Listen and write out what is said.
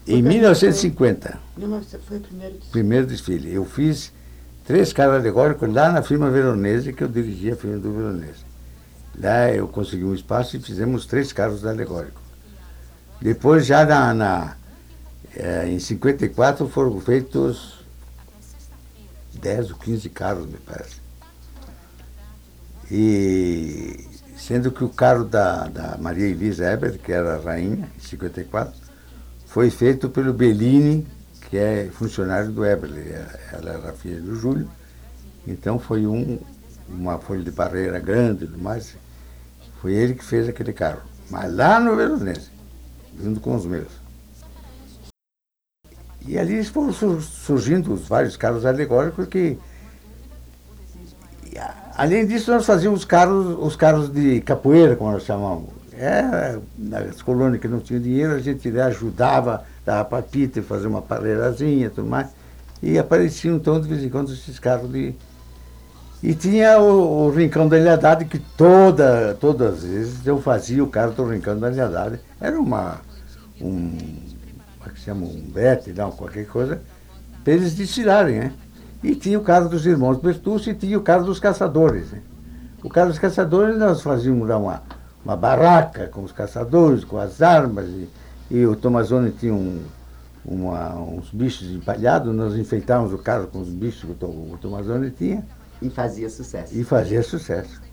Em 1950. Foi o primeiro desfile. Primeiro desfile. Eu fiz 3 carros alegóricos lá na firma Veronese, que eu dirigia a firma do Veronese. Lá eu consegui um espaço e fizemos 3 carros alegóricos. Depois, já em 54, foram feitos 10 ou 15 carros, me parece. E sendo que o carro da Maria Elisa Eber, que era a rainha, em 54, foi feito pelo Bellini, que é funcionário do Eberle. Ela era filha do Júlio, então foi uma folha de barreira grande e tudo mais. Foi ele que fez aquele carro, mas lá no Veronese, junto com os meus. E ali foram surgindo os vários carros alegóricos que... Além disso, nós fazíamos os carros de capoeira, como nós chamamos. Nas colônias que não tinham dinheiro, a gente ajudava, dava papita, fazer uma parreirazinha e tudo mais. E apareciam, então, de vez em quando, esses carros de... E tinha o Rincão da Ilhadade, que todas as vezes eu fazia o carro do Rincão da Ilhadade. Era como é que se chama, um bete, não, qualquer coisa, para eles desfilarem, né? E tinha o carro dos irmãos Bertucci e tinha o carro dos caçadores, né? O carro dos caçadores, nós fazíamos lá uma barraca com os caçadores, com as armas, e o Tomazoni tinha uns bichos empalhados, nós enfeitávamos o carro com os bichos que o Tomazoni tinha. E fazia sucesso. E fazia sucesso.